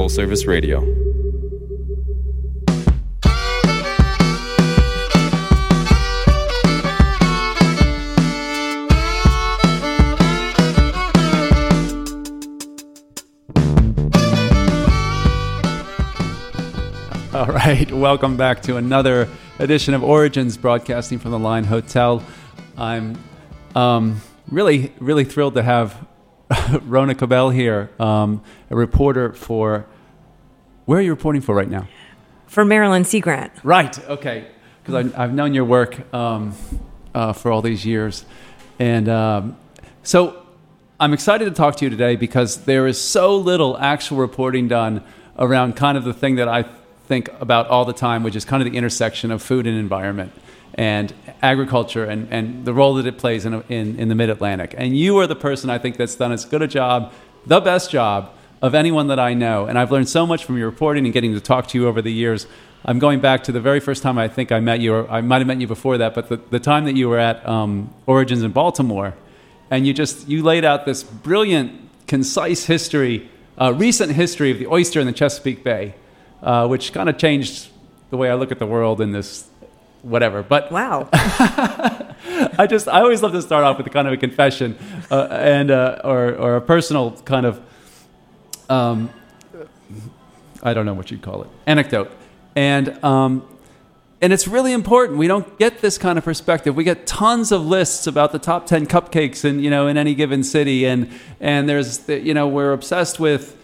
Full Service Radio. All right, welcome back to another edition of Origins, broadcasting from the Line Hotel. I'm really thrilled to have Rona Cabell here, a reporter for... Where are you reporting for right now? For Maryland Sea Grant. Right, okay, because I've known your work for all these years. And so I'm excited to talk to you today because there is so little actual reporting done around kind of the thing that I think about all the time, which is kind of the intersection of food and environment and agriculture and the role that it plays in the Mid-Atlantic. And you are the person I think that's done as good a job, the best job of anyone that I know. And I've learned so much from your reporting and getting to talk to you over the years. I'm going back to the very first time I think I met you, or I might have met you before that, but the time that you were at Origins in Baltimore, and you laid out this brilliant, concise history, recent history of the oyster in the Chesapeake Bay, which kind of changed the way I look at the world in this whatever. But wow. I always love to start off with a kind of a confession or a personal kind of I don't know what you'd call it, anecdote. And it's really important. We don't get this kind of perspective. We get tons of lists about the top 10 cupcakes in any given city, and there's we're obsessed with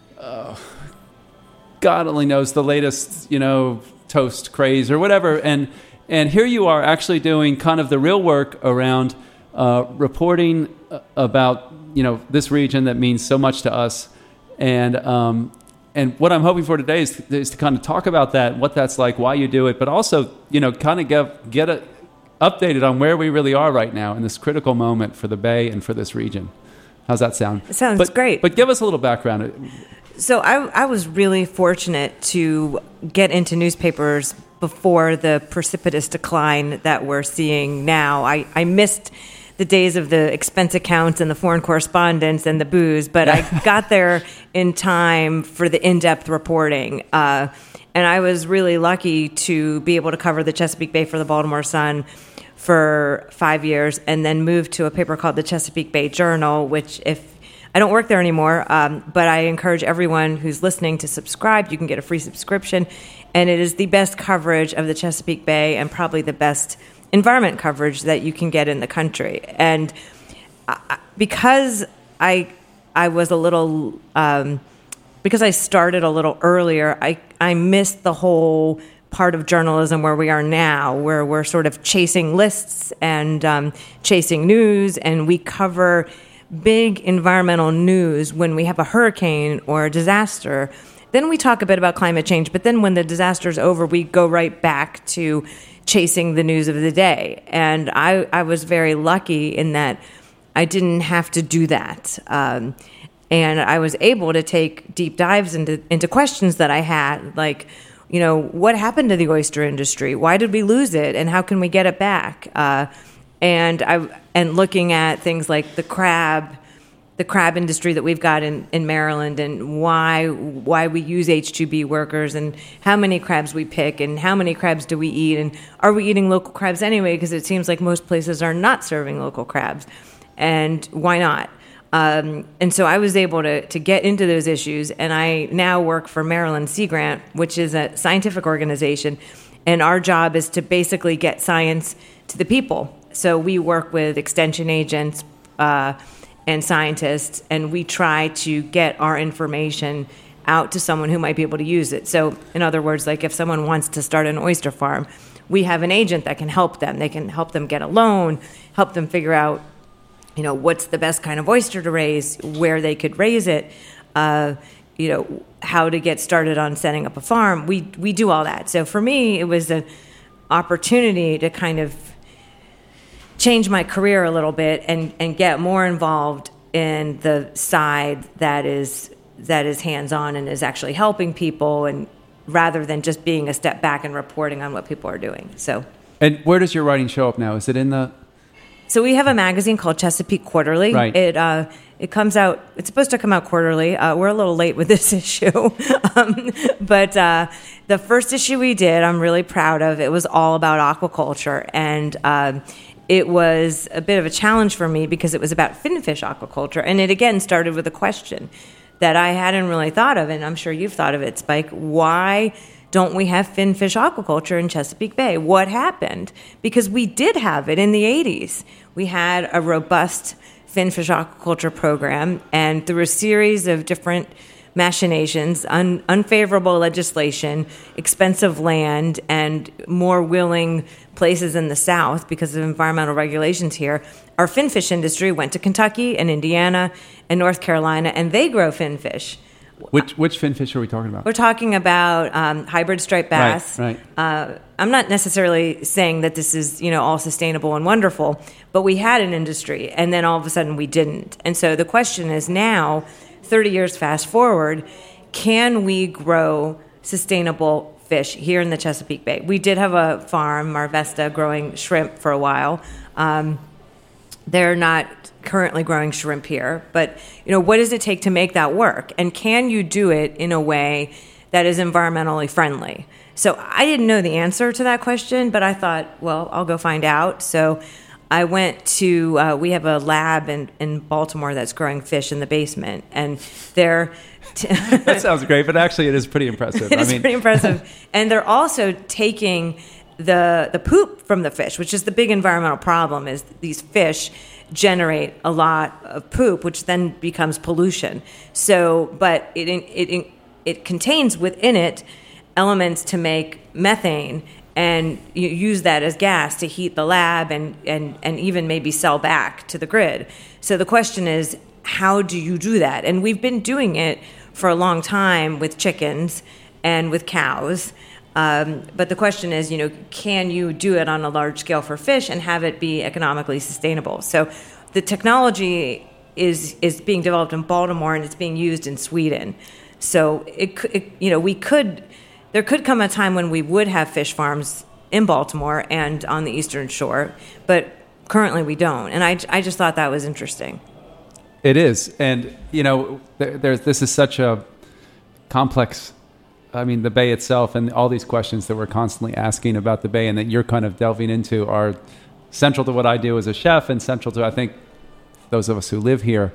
God only knows the latest toast craze or whatever. And here you are actually doing kind of the real work around reporting about this region that means so much to us. And what I'm hoping for today is to kind of talk about that, what that's like, why you do it, but also kind of get updated on where we really are right now in this critical moment for the Bay and for this region. How's that sound? It sounds great. But give us a little background. So I was really fortunate to get into newspapers before the precipitous decline that we're seeing now. I missed the days of the expense accounts and the foreign correspondence and the booze, but I got there in time for the in-depth reporting. And I was really lucky to be able to cover the Chesapeake Bay for the Baltimore Sun for 5 years and then moved to a paper called the Chesapeake Bay Journal, which I don't work there anymore, but I encourage everyone who's listening to subscribe. You can get a free subscription, and it is the best coverage of the Chesapeake Bay and probably the best environment coverage that you can get in the country. And because I was a little, because I started a little earlier, I missed the whole part of journalism where we are now, where we're sort of chasing lists and chasing news, and we cover big environmental news when we have a hurricane or a disaster. Then we talk a bit about climate change, but then when the disaster's over, we go right back to chasing the news of the day. And I was very lucky in that I didn't have to do that. And I was able to take deep dives into questions that I had, like, what happened to the oyster industry? Why did we lose it? And how can we get it back? And looking at things like the crab industry that we've got in Maryland, and why we use H-2B workers, and how many crabs we pick, and how many crabs do we eat, and are we eating local crabs anyway? Because it seems like most places are not serving local crabs, and why not? And so I was able to get into those issues, and I now work for Maryland Sea Grant, which is a scientific organization, and our job is to basically get science to the people. So we work with extension agents and scientists, and we try to get our information out to someone who might be able to use it. So in other words, like if someone wants to start an oyster farm, we have an agent that can help them. They can help them get a loan, help them figure out, what's the best kind of oyster to raise, where they could raise it, how to get started on setting up a farm. We do all that. So for me, it was an opportunity to kind of change my career a little bit and get more involved in the side that is hands-on and is actually helping people, and rather than just being a step back and reporting on what people are doing. So, and where does your writing show up now? Is it in the So we have a magazine called Chesapeake Quarterly. Right. It comes out. It's supposed to come out quarterly. We're a little late with this issue, but the first issue we did, I'm really proud of. It was all about aquaculture, and it was a bit of a challenge for me because it was about finfish aquaculture, and it again started with a question that I hadn't really thought of, and I'm sure you've thought of it, Spike. Why don't we have finfish aquaculture in Chesapeake Bay? What happened? Because we did have it in the 80s. We had a robust finfish aquaculture program, and through a series of different machinations, unfavorable legislation, expensive land, and more willing places in the South because of environmental regulations here, our finfish industry went to Kentucky and Indiana and North Carolina, and they grow finfish. Which finfish are we talking about? We're talking about hybrid striped bass. Right. I'm not necessarily saying that this is, all sustainable and wonderful, but we had an industry, and then all of a sudden we didn't. And so the question is now, 30 years fast forward, can we grow sustainable fish here in the Chesapeake Bay? We did have a farm, Marvesta, growing shrimp for a while. They're not currently growing shrimp here, but what does it take to make that work? And can you do it in a way that is environmentally friendly? So I didn't know the answer to that question, but I thought, well, I'll go find out. So I went to, we have a lab in Baltimore that's growing fish in the basement, and they're... That sounds great, but actually it is pretty impressive. It's pretty impressive. And they're also taking the poop from the fish, which is the big environmental problem, is these fish generate a lot of poop, which then becomes pollution. So, but it contains within it elements to make methane, and you use that as gas to heat the lab and even maybe sell back to the grid. So the question is, how do you do that? And we've been doing it for a long time with chickens and with cows. But the question is, can you do it on a large scale for fish and have it be economically sustainable? So the technology is being developed in Baltimore, and it's being used in Sweden. So there could come a time when we would have fish farms in Baltimore and on the Eastern Shore, but currently we don't. And I just thought that was interesting. It is. And, this is such a complex, the Bay itself and all these questions that we're constantly asking about the Bay and that you're kind of delving into are central to what I do as a chef and central to, I think, those of us who live here.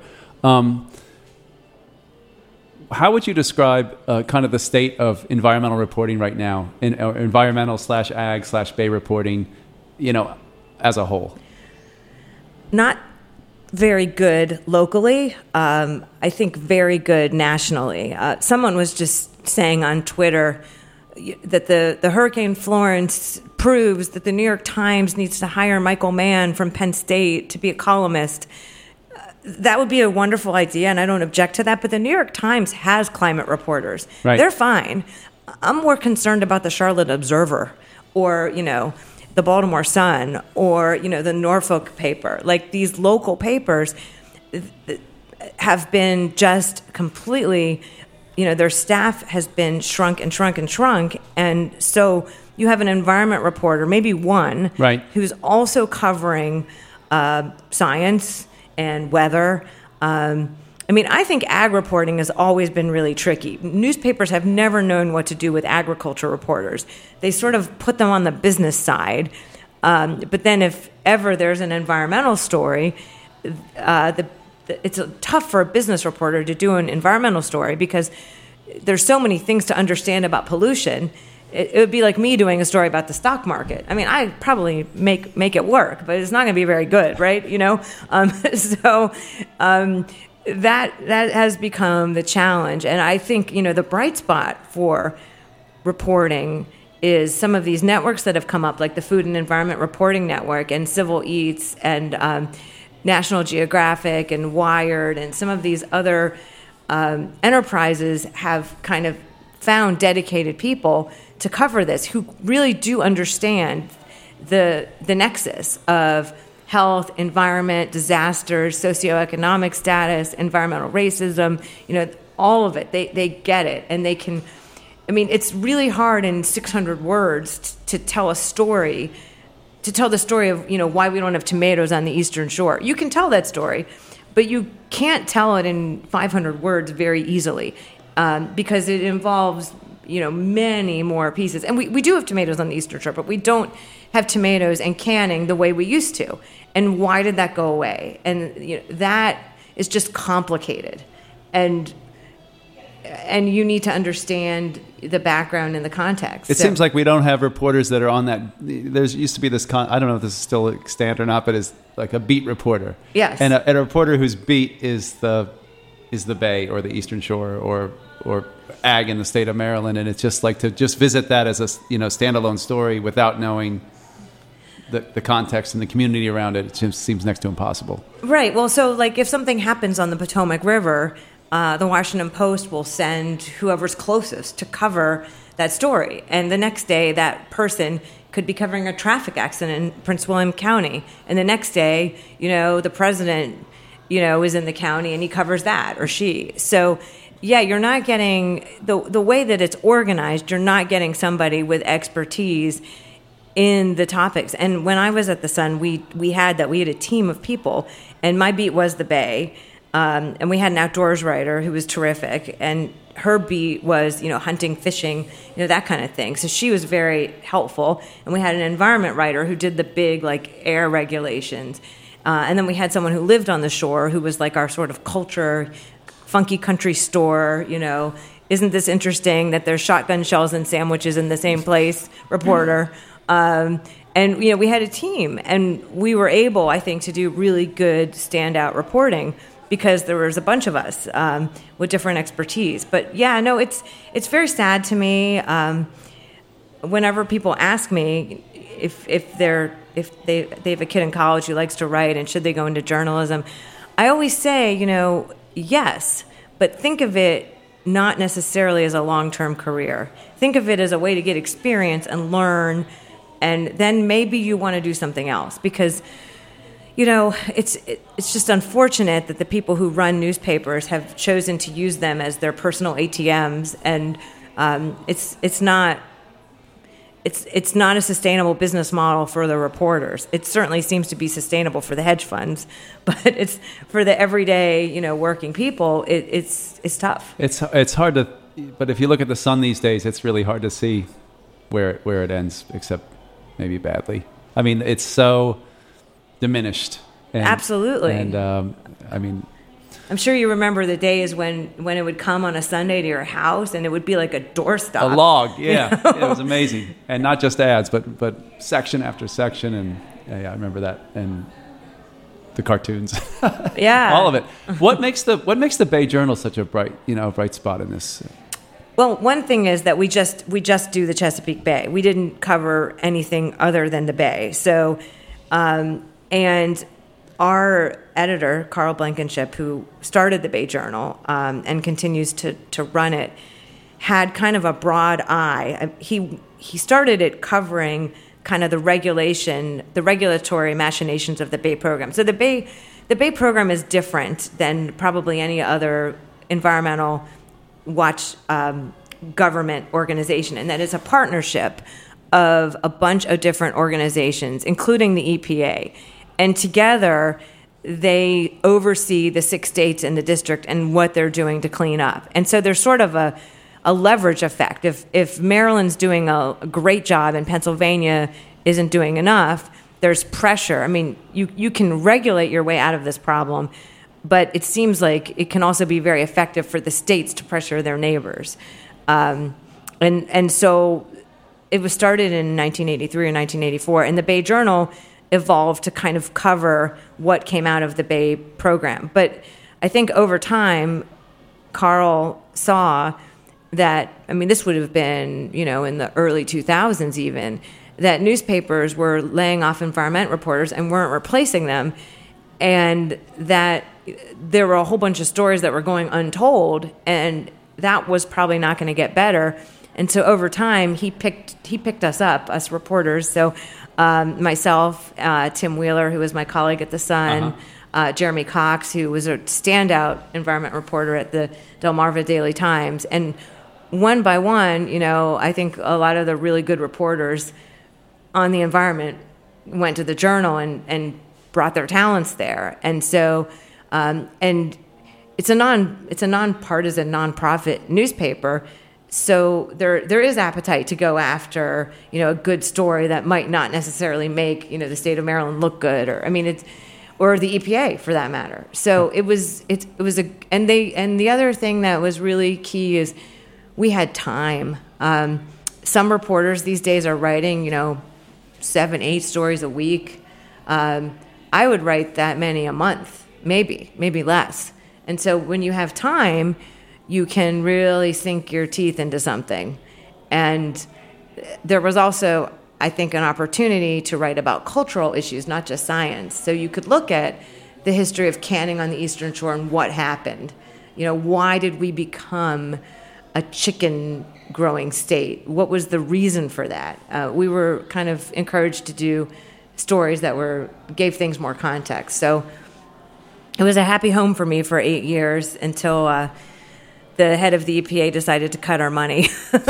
How would you describe kind of the state of environmental reporting right now, environmental/ag/Bay reporting, as a whole? Not very good locally. I think very good nationally. Someone was just saying on Twitter that the Hurricane Florence proves that the New York Times needs to hire Michael Mann from Penn State to be a columnist. That would be a wonderful idea, and I don't object to that, but the New York Times has climate reporters. Right. They're fine. I'm more concerned about the Charlotte Observer or, the Baltimore Sun or, the Norfolk paper. Like, these local papers have been just completely, their staff has been shrunk and shrunk and shrunk, and so you have an environment reporter, maybe one, right, who's also covering science and weather. I think ag reporting has always been really tricky. Newspapers have never known what to do with agriculture reporters. They sort of put them on the business side. But then if ever there's an environmental story, it's tough for a business reporter to do an environmental story because there's so many things to understand about pollution. It would be like me doing a story about the stock market. I probably make it work, but it's not going to be very good, right? That has become the challenge. And I think, the bright spot for reporting is some of these networks that have come up, like the Food and Environment Reporting Network and Civil Eats and National Geographic and Wired, and some of these other enterprises have kind of found dedicated people to cover this who really do understand the nexus of health, environment, disasters, socioeconomic status, environmental racism, all of it. They get it, and they can. It's really hard in 600 words to tell a story to tell the story of, why we don't have tomatoes on the Eastern Shore. You can tell that story, but you can't tell it in 500 words very easily because it involves, many more pieces. And we do have tomatoes on the Eastern Shore, but we don't have tomatoes and canning the way we used to. And why did that go away? And that is just complicated. And you need to understand the background and the context. It seems like we don't have reporters that are on that. There used to be this, I don't know if this is still extant or not, but it's like a beat reporter. Yes. And a reporter whose beat is the Bay or the Eastern Shore or ag in the state of Maryland. And it's just like to just visit that as a standalone story without knowing the context and the community around it. It just seems next to impossible. Right. Well, so like if something happens on the Potomac River, the Washington Post will send whoever's closest to cover that story. And the next day, that person could be covering a traffic accident in Prince William County. And the next day, the president, is in the county and he covers that, or she. So, yeah, you're not getting, the way that it's organized, you're not getting somebody with expertise in the topics. And when I was at the Sun, we had a team of people, and my beat was the Bay. And we had an outdoors writer who was terrific, and her beat was, hunting, fishing, that kind of thing. So she was very helpful. And we had an environment writer who did the big, air regulations. And then we had someone who lived on the shore who was our sort of culture, funky country store, isn't this interesting that there's shotgun shells and sandwiches in the same place, reporter. And, we had a team, and we were able, I think, to do really good standout reporting, because there was a bunch of us with different expertise. But yeah, no, it's very sad to me whenever people ask me if they have a kid in college who likes to write and should they go into journalism. I always say, yes, but think of it not necessarily as a long-term career. Think of it as a way to get experience and learn, and then maybe you want to do something else, because it's just unfortunate that the people who run newspapers have chosen to use them as their personal ATMs, and it's not a sustainable business model for the reporters. It certainly seems to be sustainable for the hedge funds, but it's for the everyday, working people. It's tough. It's hard to, but if you look at the Sun these days, it's really hard to see where it ends, except maybe badly. I mean, it's so diminished. Absolutely. And I'm sure you remember the days when it would come on a Sunday to your house and it would be like a doorstop. A log, yeah. It was amazing. And not just ads, but section after section. And yeah, I remember that. And the cartoons. Yeah. All of it. What makes the Bay Journal such a bright spot in this? Well, one thing is that we just do the Chesapeake Bay. We didn't cover anything other than the Bay. So, and our editor, Carl Blankenship, who started the Bay Journal and continues to run it, had kind of a broad eye. He started it covering kind of the regulatory machinations of the Bay program. So the Bay program is different than probably any other environmental watch government organization, and that is a partnership of a bunch of different organizations, including the EPA. And together, they oversee the 6 states and the district and what they're doing to clean up. And so there's sort of a leverage effect. If Maryland's doing a great job and Pennsylvania isn't doing enough, there's pressure. I mean, you can regulate your way out of this problem, but it seems like it can also be very effective for the states to pressure their neighbors. And so it was started in 1983 or 1984, and the Bay Journal evolved to kind of cover what came out of the Bay program. But I think over time, Carl saw that, this would have been, in the early 2000s even, that newspapers were laying off environment reporters and weren't replacing them, and that there were a whole bunch of stories that were going untold, and that was probably not going to get better. And so over time, he picked us up, us reporters. So myself, Tim Wheeler, who was my colleague at the Sun, Jeremy Cox, who was a standout environment reporter at the Delmarva Daily Times. And one by one, I think a lot of the really good reporters on the environment went to the Journal and brought their talents there. And so, and it's a nonpartisan, nonprofit newspaper. So there is appetite to go after, a good story that might not necessarily make, the state of Maryland look good, or the EPA for that matter. So it was and the other thing that was really key is we had time. Some reporters these days are writing, 7-8 stories a week. I would write that many a month, maybe less. And so when you have time, you can really sink your teeth into something. And there was also, I think, an opportunity to write about cultural issues, not just science. So you could look at the history of canning on the Eastern Shore and what happened. Why did we become a chicken growing state? What was the reason for that? We were kind of encouraged to do stories that gave things more context. So it was a happy home for me for 8 years until the head of the EPA decided to cut our money.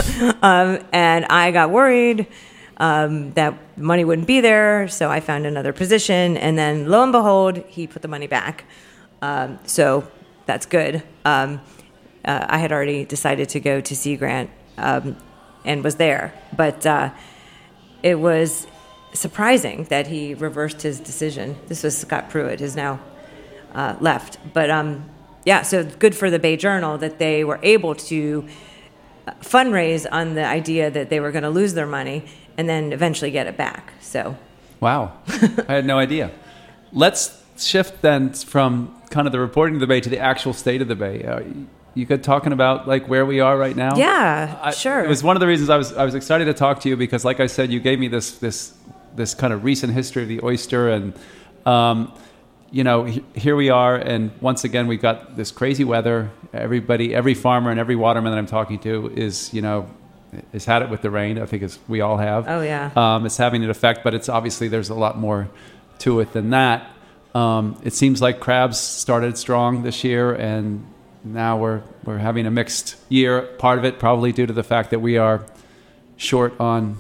And I got worried that money wouldn't be there, so I found another position. And then, lo and behold, he put the money back. So that's good. I had already decided to go to Sea Grant and was there. But it was surprising that he reversed his decision. This was Scott Pruitt, who's now left. But so good for the Bay Journal that they were able to fundraise on the idea that they were going to lose their money and then eventually get it back. So, wow, I had no idea. Let's shift then from kind of the reporting of the Bay to the actual state of the Bay. You could talking about like where we are right now. Yeah, sure. It was one of the reasons I was excited to talk to you because, like I said, you gave me this kind of recent history of the oyster and. Here we are, and once again, we've got this crazy weather. Every farmer and every waterman that I'm talking to is had it with the rain. I think we all have. Oh, yeah. It's having an effect, but it's obviously there's a lot more to it than that. It seems like crabs started strong this year, and now we're having a mixed year. Part of it probably due to the fact that we are short on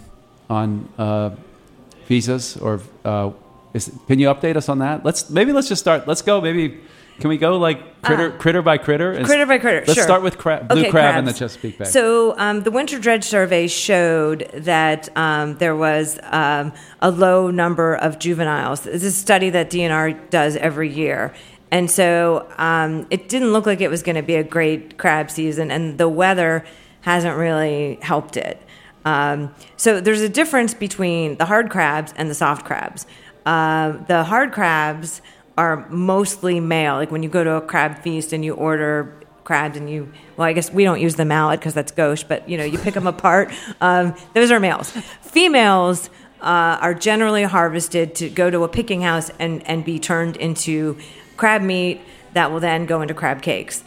visas or. Can you update us on that? Let's just start. Let's go. Maybe can we go like critter by critter? Critter by critter. Let's sure. start with blue crab in the Chesapeake Bay. So the winter dredge survey showed that there was a low number of juveniles. This is a study that DNR does every year. And so it didn't look like it was going to be a great crab season, and the weather hasn't really helped it. So there's a difference between the hard crabs and the soft crabs. The hard crabs are mostly male. Like when you go to a crab feast and you order crabs and I guess we don't use the mallet because that's gauche, but you pick them apart. Those are males. Females are generally harvested to go to a picking house and be turned into crab meat that will then go into crab cakes.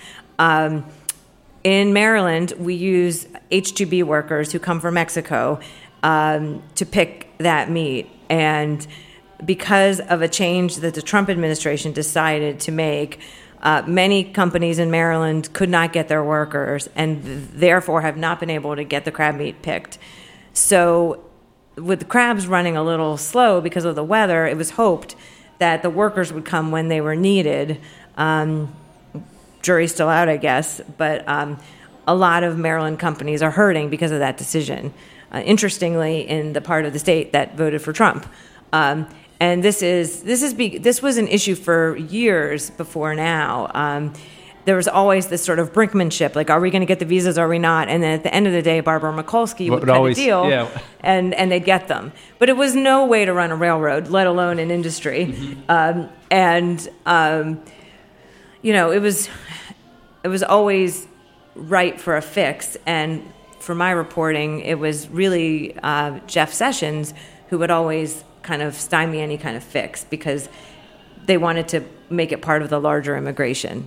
In Maryland, we use H-2B workers who come from Mexico to pick that meat. And because of a change that the Trump administration decided to make, many companies in Maryland could not get their workers and therefore have not been able to get the crab meat picked. So with the crabs running a little slow because of the weather, it was hoped that the workers would come when they were needed. Jury's still out, I guess, but a lot of Maryland companies are hurting because of that decision. Interestingly, in the part of the state that voted for Trump. And this was an issue for years before now. There was always this sort of brinkmanship, like, are we going to get the visas, are we not? And then at the end of the day, Barbara Mikulski would cut a deal, and they'd get them. But it was no way to run a railroad, let alone an industry. Mm-hmm. It was always right for a fix. And for my reporting, it was really Jeff Sessions who would always kind of stymie any kind of fix because they wanted to make it part of the larger immigration.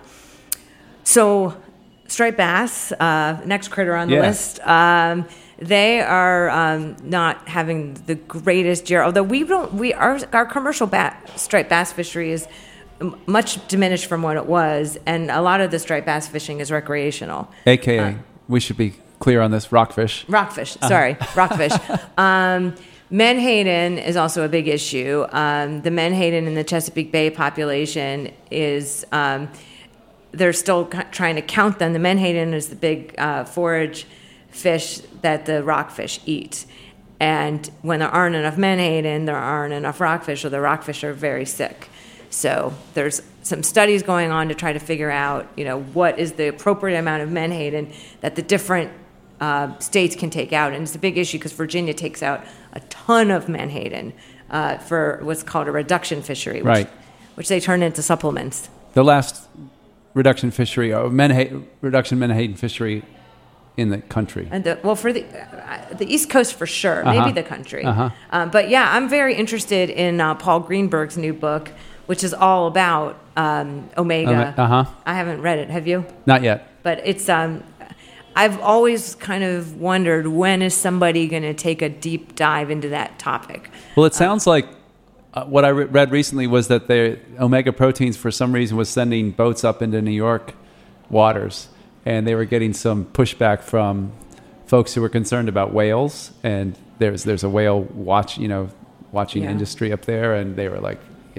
So striped bass, next critter on the list, they are not having the greatest year. Although our commercial striped bass fishery is much diminished from what it was, and a lot of the striped bass fishing is recreational. AKA, we should be clear on this, rockfish. Rockfish, sorry, rockfish. Menhaden is also a big issue. The menhaden in the Chesapeake Bay population is, they're still trying to count them. The menhaden is the big forage fish that the rockfish eat. And when there aren't enough menhaden, there aren't enough rockfish, or the rockfish are very sick. So there's some studies going on to try to figure out, what is the appropriate amount of menhaden that the different states can take out. And it's a big issue because Virginia takes out a ton of menhaden for what's called a reduction fishery, which they turn into supplements. The last reduction fishery, or reduction menhaden fishery in the country. And for the East Coast for sure, maybe the country. But yeah, I'm very interested in Paul Greenberg's new book, which is all about omega. I haven't read it. Have you? Not yet. But it's I've always kind of wondered, when is somebody going to take a deep dive into that topic? Well, it sounds like what I read recently was that the omega proteins, for some reason, was sending boats up into New York waters, and they were getting some pushback from folks who were concerned about whales. And there's a whale watching industry up there, and they were like,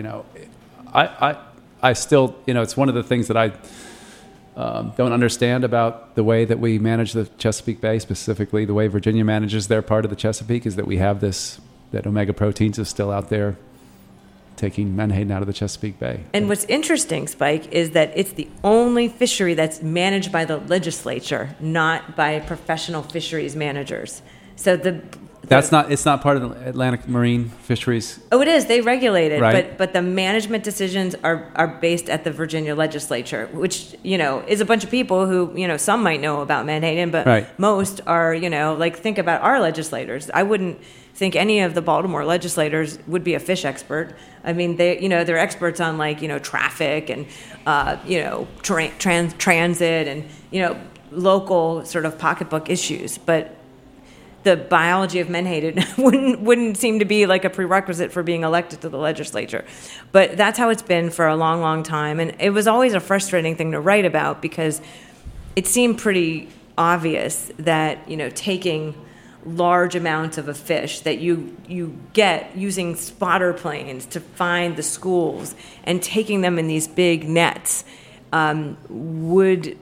I still, it's one of the things that I don't understand about the way that we manage the Chesapeake Bay, specifically the way Virginia manages their part of the Chesapeake, is that we have that omega proteins is still out there taking menhaden out of the Chesapeake Bay. And what's interesting, Spike, is that it's the only fishery that's managed by the legislature, not by professional fisheries managers. So it's not part of the Atlantic Marine Fisheries. Oh, it is. They regulate it, right. but the management decisions are based at the Virginia legislature, which is a bunch of people who some might know about menhaden, but most are think about our legislators. I wouldn't think any of the Baltimore legislators would be a fish expert. I mean, they're experts on traffic and transit and local sort of pocketbook issues, but the biology of menhaden wouldn't seem to be like a prerequisite for being elected to the legislature. But that's how it's been for a long, long time. And it was always a frustrating thing to write about because it seemed pretty obvious that, taking large amounts of a fish that you get using spotter planes to find the schools and taking them in these big nets would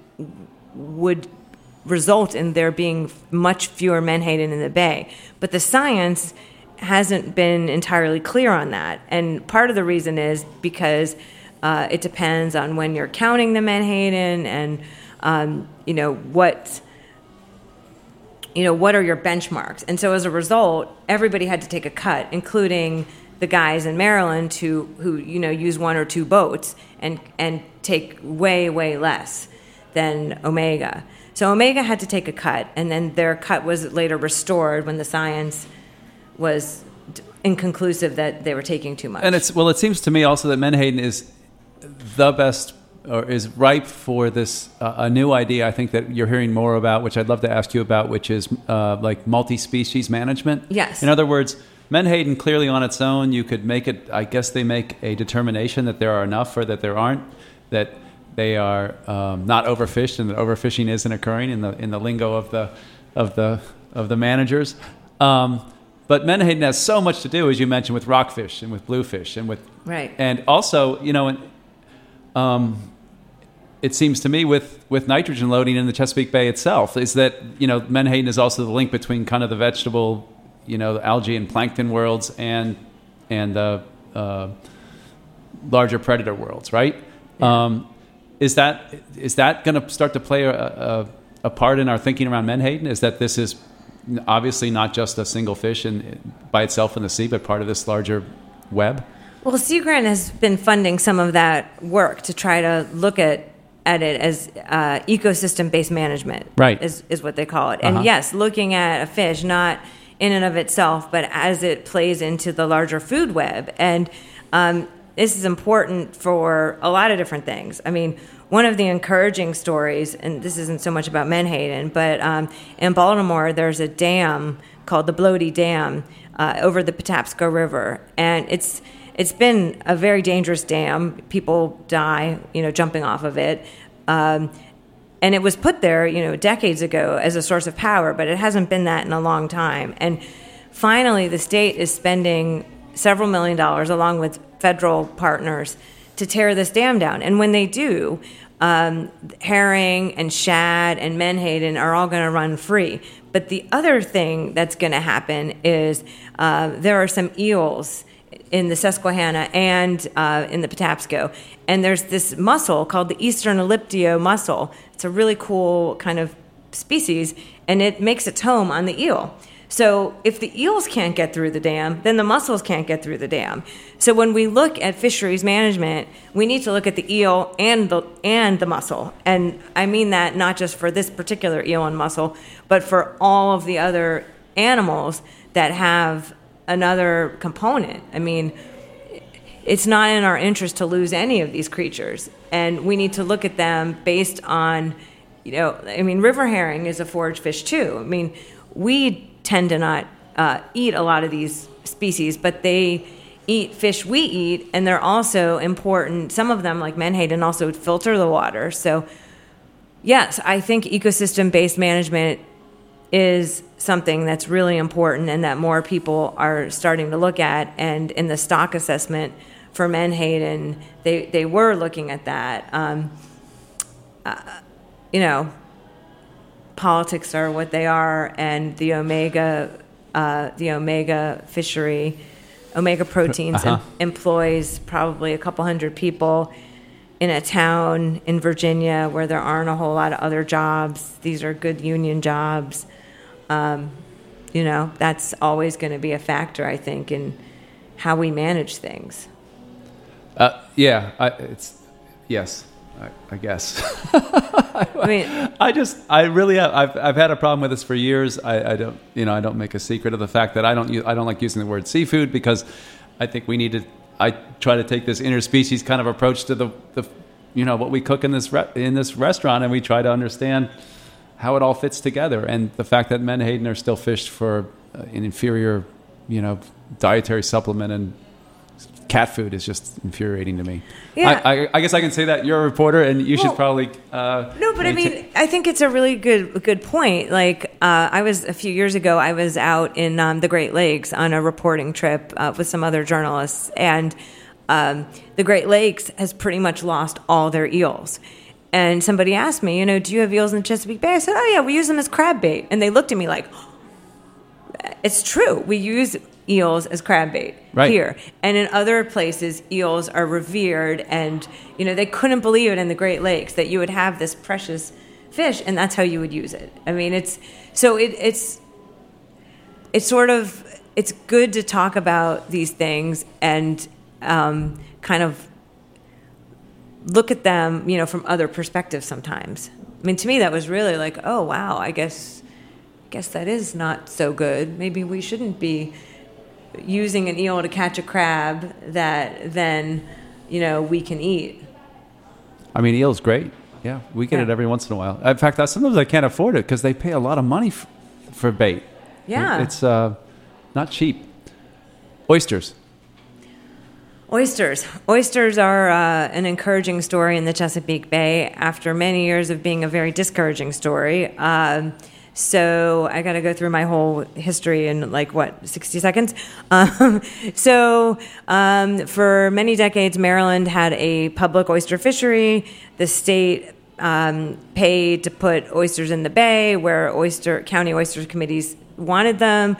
result in there being much fewer menhaden in the bay. But the science hasn't been entirely clear on that. And part of the reason is because it depends on when you're counting the menhaden and, what are your benchmarks. And so as a result, everybody had to take a cut, including the guys in Maryland who use one or two boats and take way, way less than Omega. So Omega had to take a cut, and then their cut was later restored when the science was inconclusive that they were taking too much. And it seems to me also that menhaden is the best, or is ripe for this a new idea I think that you're hearing more about, which I'd love to ask you about, which is like multi-species management. Yes. In other words, menhaden clearly on its own, you could make it, I guess they make a determination that there are enough or that there aren't, that they are not overfished, and that overfishing isn't occurring in the lingo of the managers. But menhaden has so much to do, as you mentioned, with rockfish and with bluefish and with right. And also, it seems to me with nitrogen loading in the Chesapeake Bay itself is that menhaden is also the link between kind of the vegetable, the algae and plankton worlds and the larger predator worlds, right? Yeah. Is that going to start to play a part in our thinking around menhaden? Is that this is obviously not just a single fish by itself in the sea, but part of this larger web? Well, Sea Grant has been funding some of that work to try to look at it as ecosystem-based management, right? Is what they call it. And yes, looking at a fish not in and of itself, but as it plays into the larger food web. And this is important for a lot of different things. I mean, one of the encouraging stories, and this isn't so much about menhaden, but in Baltimore, there's a dam called the Bloody Dam over the Patapsco River, and it's been a very dangerous dam. People die, jumping off of it, and it was put there, decades ago as a source of power, but it hasn't been that in a long time. And finally the state is spending several $1 million along with federal partners to tear this dam down. And when they do, herring and shad and menhaden are all going to run free. But the other thing that's going to happen is there are some eels in the Susquehanna and in the Patapsco. And there's this mussel called the Eastern Elliptio mussel. It's a really cool kind of species, and it makes its home on the eel. So if the eels can't get through the dam, then the mussels can't get through the dam. So when we look at fisheries management, we need to look at the eel and the mussel. And I mean that not just for this particular eel and mussel, but for all of the other animals that have another component. I mean, it's not in our interest to lose any of these creatures. And we need to look at them based on, river herring is a forage fish too. I mean, we tend to not eat a lot of these species, but they eat fish we eat, and they're also important. Some of them, like menhaden, also filter the water. So, yes, I think ecosystem-based management is something that's really important and that more people are starting to look at. And in the stock assessment for menhaden, they were looking at that. Politics are what they are, and the omega fishery, omega proteins employs probably a couple hundred people in a town in Virginia where there aren't a whole lot of other jobs. These are good union jobs. That's always going to be a factor, I think, in how we manage things. Yes. I guess. I've had a problem with this for years. I don't make a secret of the fact that I don't like using the word seafood, because I think I try to take this interspecies kind of approach to the what we cook in this restaurant, and we try to understand how it all fits together. And the fact that menhaden are still fished for an inferior, dietary supplement and cat food is just infuriating to me. Yeah. I guess I can say that you're a reporter, and you should probably. No, but I think it's a really good point. Like, a few years ago, I was out in the Great Lakes on a reporting trip with some other journalists, and the Great Lakes has pretty much lost all their eels. And somebody asked me, do you have eels in Chesapeake Bay? I said, oh yeah, we use them as crab bait. And they looked at me like, it's true. We use eels as crab bait here. And in other places, eels are revered, and they couldn't believe it in the Great Lakes that you would have this precious fish, and that's how you would use it. I mean, it's good to talk about these things and kind of look at them, from other perspectives sometimes. I mean, to me, that was really like, oh wow, I guess that is not so good. Maybe we shouldn't be using an eel to catch a crab that then, we can eat. I mean, eel's great. Yeah, we get it every once in a while. In fact, sometimes I can't afford it because they pay a lot of money for bait. Yeah. It's not cheap. Oysters. Oysters are an encouraging story in the Chesapeake Bay after many years of being a very discouraging story. So I got to go through my whole history in 60 seconds. For many decades, Maryland had a public oyster fishery. The state paid to put oysters in the bay where county oyster committees wanted them.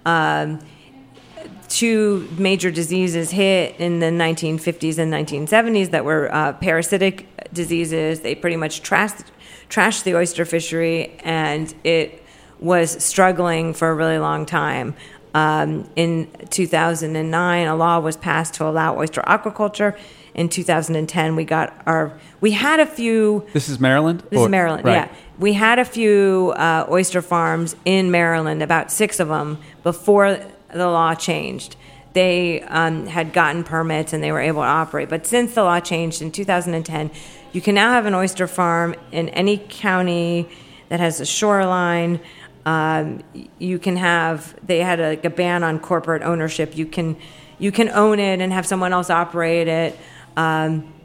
Two major diseases hit in the 1950s and 1970s that were parasitic diseases. They pretty much trashed the oyster fishery, and it was struggling for a really long time. In 2009, a law was passed to allow oyster aquaculture. In 2010, we had a few. This is Maryland? This is Maryland, right. Yeah. We had a few oyster farms in Maryland, about 6 of them, before the law changed. They had gotten permits and they were able to operate. But since the law changed in 2010, you can now have an oyster farm in any county that has a shoreline. You can have. They had a ban on corporate ownership. You can own it and have someone else operate it.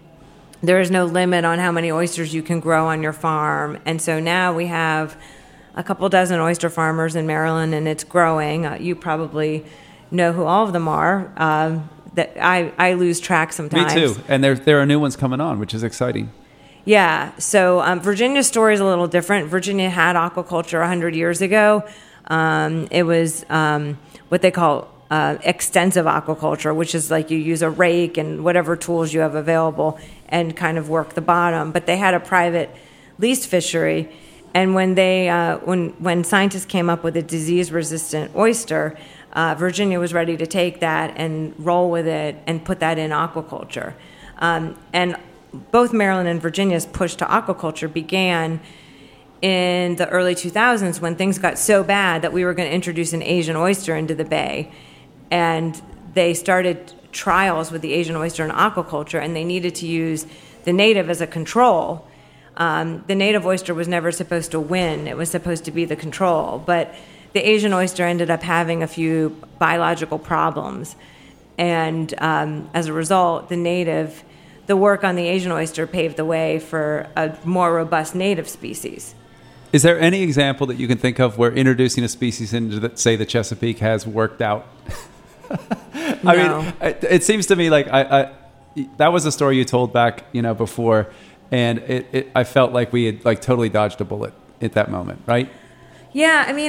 There is no limit on how many oysters you can grow on your farm. And so now we have a couple dozen oyster farmers in Maryland, and it's growing. You probably know who all of them are. That I lose track sometimes. Me too. And there are new ones coming on, which is exciting. Yeah. So Virginia's story is a little different. Virginia had aquaculture 100 years ago. It was what they call extensive aquaculture, which is like you use a rake and whatever tools you have available and kind of work the bottom. But they had a private leased fishery. And when when scientists came up with a disease-resistant oyster, Virginia was ready to take that and roll with it and put that in aquaculture. And both Maryland and Virginia's push to aquaculture began in the early 2000s when things got so bad that we were going to introduce an Asian oyster into the bay. And they started trials with the Asian oyster in aquaculture, and they needed to use the native as a control. The native oyster was never supposed to win. It was supposed to be the control. But the Asian oyster ended up having a few biological problems. And as a result, the work on the Asian oyster paved the way for a more robust native species. Is there any example that you can think of where introducing a species into, say, the Chesapeake has worked out? I mean, it seems to me like that was a story you told back, before, and I felt like we had like totally dodged a bullet at that moment, right? Yeah, I mean,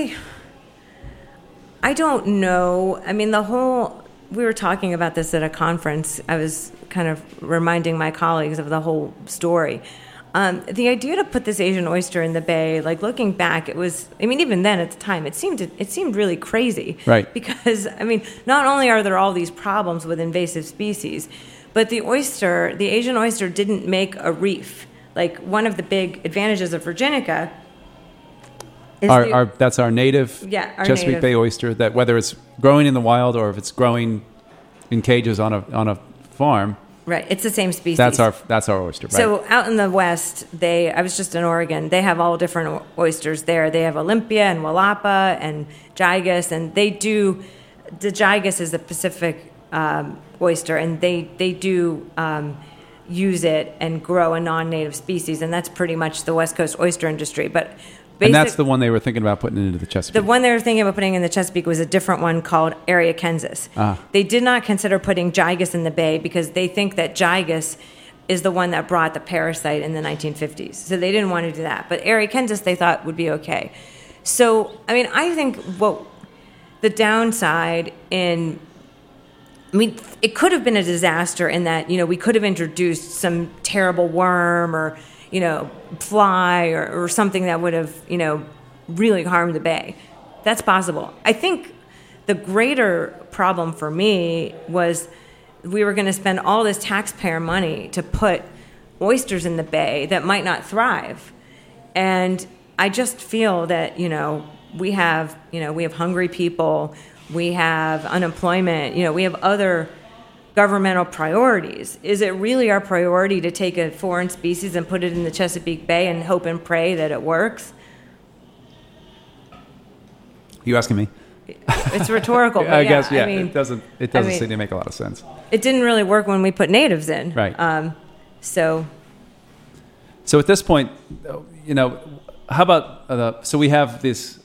I don't know. I mean, we were talking about this at a conference. I was kind of reminding my colleagues of the whole story. The idea to put this Asian oyster in the bay, like looking back, it was, I mean, even then at the time, it seemed really crazy. Right. Because, I mean, not only are there all these problems with invasive species, but the Asian oyster didn't make a reef. Like one of the big advantages of Virginica is that's our native Chesapeake native Bay oyster, that whether it's growing in the wild or if it's growing in cages on a farm. Right, it's the same species. That's our oyster, right? So out in the West, I was just in Oregon. They have all different oysters there. They have Olympia and Walapa and Gigas, and the Gigas is the Pacific oyster, and they do use it and grow a non-native species, and that's pretty much the West Coast oyster industry. And that's the one they were thinking about putting into the Chesapeake. The one they were thinking about putting in the Chesapeake was a different one called Ariakensis. They did not consider putting Gigas in the bay because they think that Gigas is the one that brought the parasite in the 1950s. So they didn't want to do that. But Ariakensis they thought would be okay. So, I mean, I think the downside it could have been a disaster in that, we could have introduced some terrible worm or fly or something that would have, really harmed the bay. That's possible. I think the greater problem for me was we were going to spend all this taxpayer money to put oysters in the bay that might not thrive. And I just feel that, we have hungry people, we have unemployment, we have other governmental priorities. Is it really our priority to take a foreign species and put it in the Chesapeake Bay and hope and pray that it works? You asking me? It's rhetorical. But I guess, yeah. I mean, it doesn't seem to make a lot of sense. It didn't really work when we put natives in. Right. So at this point, how about, so we have this,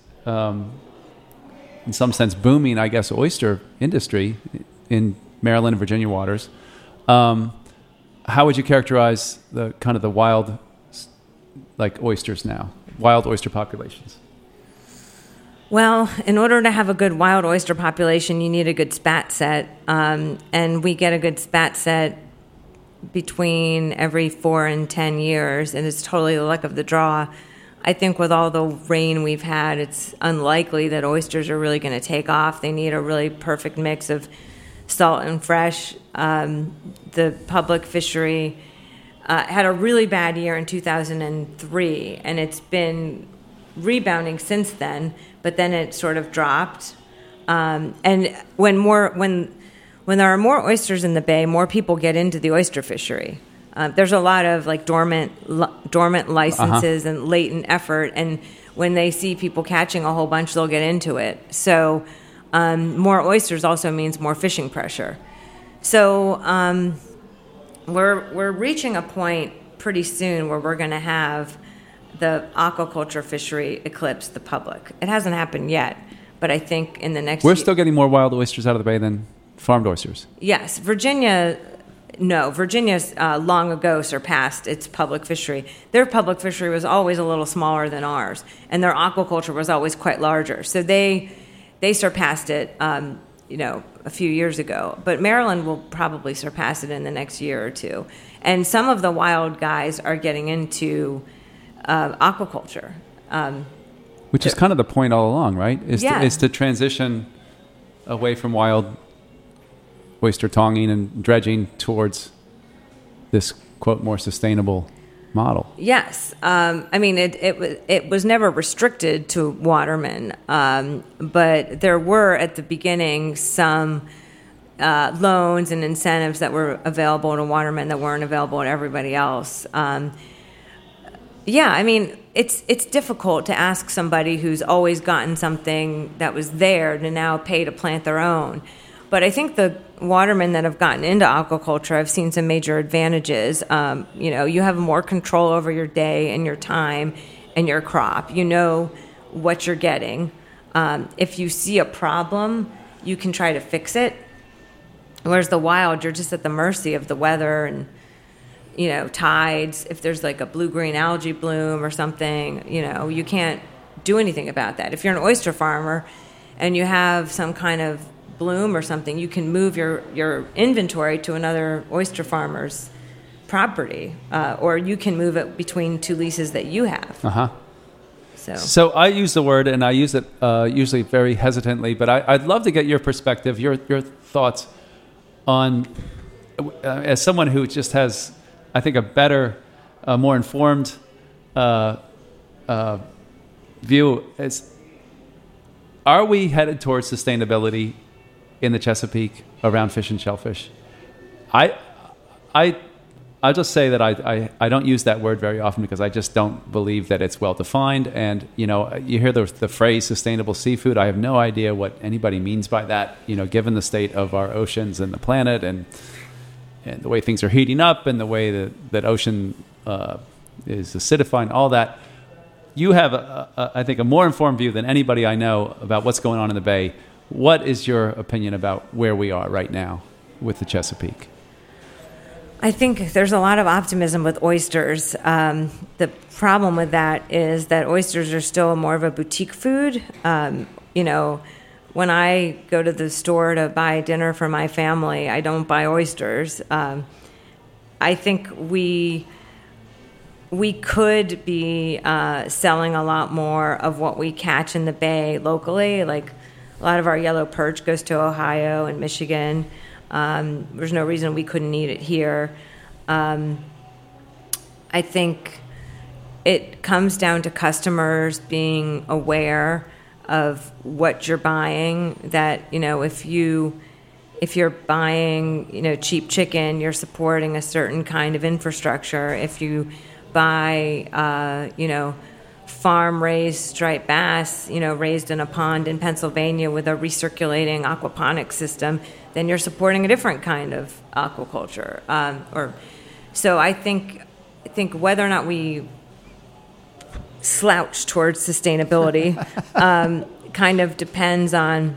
in some sense, booming, I guess, oyster industry in Maryland and Virginia waters. How would you characterize the kind of the wild, like oysters now, wild oyster populations? Well, in order to have a good wild oyster population, you need a good spat set, and we get a good spat set between every 4 and 10 years, and it's totally the luck of the draw. I think with all the rain we've had, it's unlikely that oysters are really going to take off. They need a really perfect mix of salt and fresh. The public fishery had a really bad year in 2003, and it's been rebounding since then, but then it sort of dropped. And when there are more oysters in the bay, more people get into the oyster fishery. There's a lot of like dormant licenses and latent effort, and when they see people catching a whole bunch, they'll get into it. So more oysters also means more fishing pressure. So we're reaching a point pretty soon where we're going to have the aquaculture fishery eclipse the public. It hasn't happened yet, but I think in the next We're still getting more wild oysters out of the bay than farmed oysters. Yes. Virginia's long ago surpassed its public fishery. Their public fishery was always a little smaller than ours, and their aquaculture was always quite larger. So they surpassed it, a few years ago. But Maryland will probably surpass it in the next year or two. And some of the wild guys are getting into aquaculture. Which is kind of the point all along, right? Is to transition away from wild oyster tonging and dredging towards this, quote, more sustainable model. Yes. It was never restricted to watermen, but there were at the beginning some loans and incentives that were available to watermen that weren't available to everybody else. It's difficult to ask somebody who's always gotten something that was there to now pay to plant their own. But I think the watermen that have gotten into aquaculture, I've seen some major advantages. You have more control over your day and your time and your crop. You know what you're getting. If you see a problem, you can try to fix it. Whereas the wild, you're just at the mercy of the weather and, tides. If there's like a blue-green algae bloom or something, you can't do anything about that. If you're an oyster farmer and you have some kind of bloom or something, you can move your inventory to another oyster farmer's property, or you can move it between two leases that you have. Uh-huh. So I use the word, and I use it usually very hesitantly, but I'd love to get your perspective, your thoughts on, as someone who just has, I think, a better, more informed view, are we headed towards sustainability in the Chesapeake around fish and shellfish? I'll just say that I don't use that word very often because I just don't believe that it's well defined. And you hear the phrase sustainable seafood. I have no idea what anybody means by that. Given the state of our oceans and the planet, and the way things are heating up, and the way that ocean is acidifying, all that. You have, I think, a more informed view than anybody I know about what's going on in the Bay. What is your opinion about where we are right now with the Chesapeake? I think there's a lot of optimism with oysters. The problem with that is that oysters are still more of a boutique food. When I go to the store to buy dinner for my family, I don't buy oysters. I think we could be selling a lot more of what we catch in the Bay locally. Like a lot of our yellow perch goes to Ohio and Michigan. There's no reason we couldn't eat it here. I think it comes down to customers being aware of what you're buying. That if you're buying cheap chicken, you're supporting a certain kind of infrastructure. If you buy farm-raised striped bass, raised in a pond in Pennsylvania with a recirculating aquaponics system, then you're supporting a different kind of aquaculture. So I think whether or not we slouch towards sustainability kind of depends on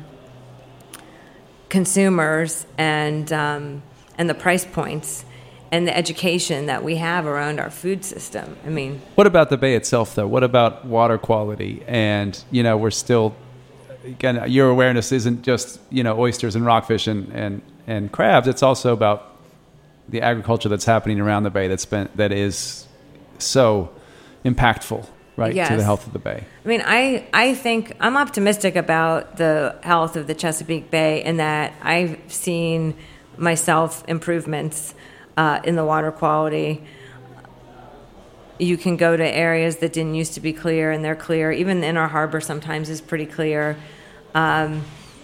consumers and the price points and the education that we have around our food system. What about the Bay itself, though? What about water quality? And, we're still, again, your awareness isn't just, oysters and rockfish and crabs. It's also about the agriculture that's happening around the Bay that is so impactful, right, yes, to the health of the Bay. I think I'm optimistic about the health of the Chesapeake Bay in that I've seen myself improvements in the water quality. You can go to areas that didn't used to be clear, and they're clear. Even in our harbor sometimes is pretty clear. I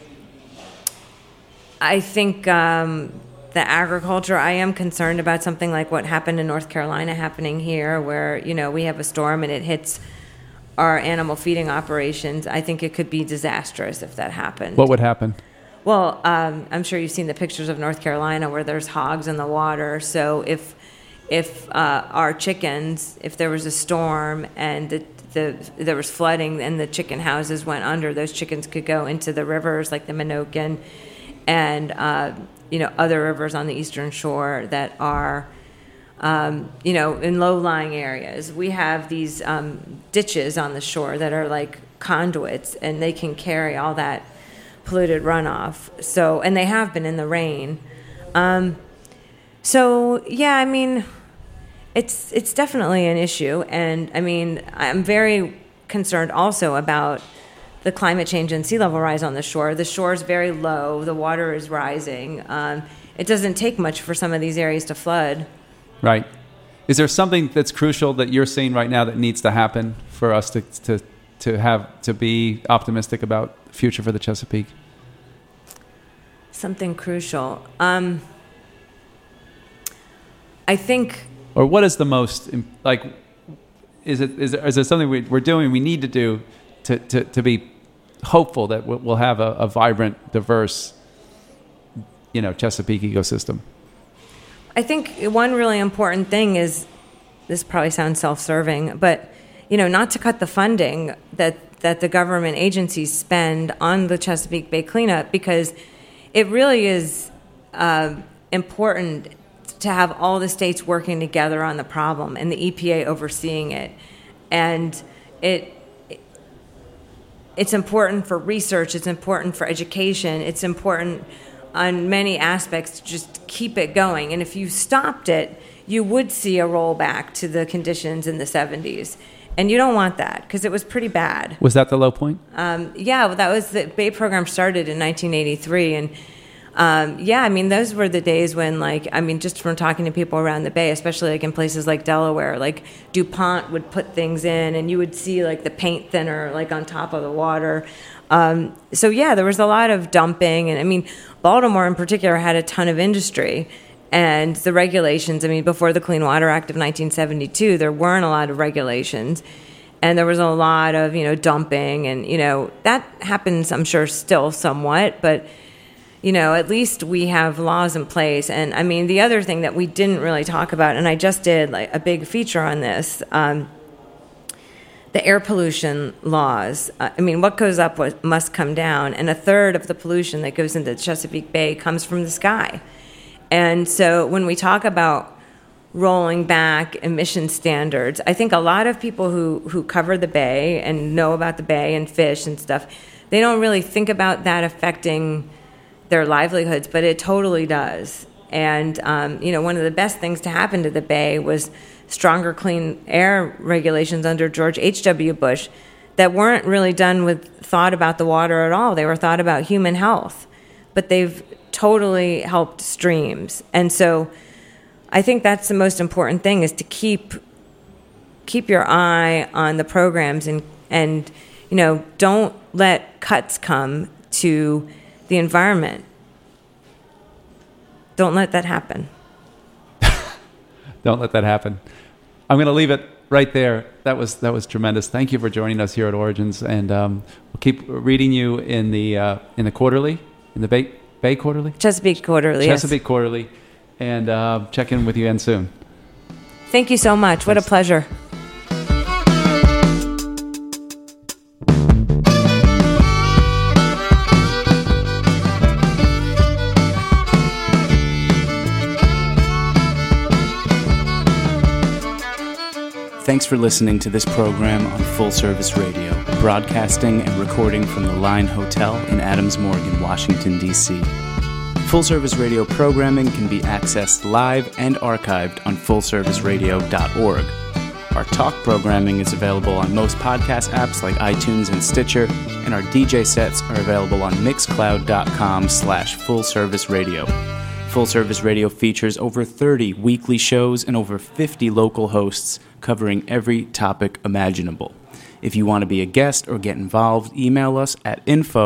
think the agriculture, I am concerned about something like what happened in North Carolina happening here, where, we have a storm and it hits our animal feeding operations. I think it could be disastrous if that happened. What would happen? Well, I'm sure you've seen the pictures of North Carolina where there's hogs in the water. So if if our chickens, if there was a storm and there was flooding and the chicken houses went under, those chickens could go into the rivers like the Menoken and other rivers on the eastern shore that are in low-lying areas. We have these ditches on the shore that are like conduits, and they can carry all that polluted runoff. So, and they have been in the rain. It's definitely an issue, and I'm very concerned also about the climate change and sea level rise on the shore. The shore is very low. The water is rising. It doesn't take much for some of these areas to flood. Right. Is there something that's crucial that you're seeing right now that needs to happen for us to be optimistic about the future for the Chesapeake? Something crucial. I think. Or what is the most Is there something we're doing? We need to do to be hopeful that we'll have a vibrant, diverse, Chesapeake ecosystem. I think one really important thing is, this probably sounds self-serving, but not to cut the funding that the government agencies spend on the Chesapeake Bay cleanup, because it really is important to have all the states working together on the problem and the EPA overseeing it. And it's important for research, it's important for education, it's important on many aspects to just keep it going. And if you stopped it, you would see a rollback to the conditions in the 70s. And you don't want that, because it was pretty bad. Was that the low point? That was the Bay program started in 1983. And those were the days when, just from talking to people around the Bay, especially in places like Delaware, DuPont would put things in, and you would see the paint thinner on top of the water. There was a lot of dumping, and Baltimore in particular had a ton of industry, and the regulations. Before the Clean Water Act of 1972, there weren't a lot of regulations, and there was a lot of dumping, and that happens, I'm sure, still somewhat, but. At least we have laws in place. And the other thing that we didn't really talk about, and I just did a big feature on this, the air pollution laws. What goes up must come down, and a third of the pollution that goes into the Chesapeake Bay comes from the sky. And so when we talk about rolling back emission standards, I think a lot of people who cover the Bay and know about the Bay and fish and stuff, they don't really think about that affecting their livelihoods, but it totally does. And, one of the best things to happen to the Bay was stronger clean air regulations under George H.W. Bush that weren't really done with thought about the water at all. They were thought about human health, but they've totally helped streams. And so I think that's the most important thing, is to keep your eye on the programs and don't let cuts come to the environment. Don't let that happen. Don't let that happen. I'm going to leave it right there. That was tremendous. Thank you for joining us here at Origins, and we'll keep reading you in the quarterly, in the Bay Quarterly, Chesapeake Quarterly, Chesapeake Quarterly, and check in with you again soon. Thank you so much. What a pleasure. Thanks for listening to this program on Full Service Radio, broadcasting and recording from the Line Hotel in Adams Morgan, Washington, D.C. Full Service Radio programming can be accessed live and archived on fullserviceradio.org. Our talk programming is available on most podcast apps like iTunes and Stitcher, and our DJ sets are available on mixcloud.com/fullserviceradio. Full Service Radio features over 30 weekly shows and over 50 local hosts covering every topic imaginable. If you want to be a guest or get involved, email us at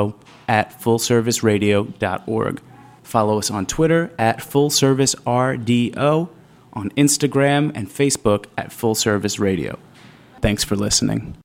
info@fullserviceradio.org. Follow us on Twitter at FullServiceRDO, on Instagram and Facebook at Full Service Radio. Thanks for listening.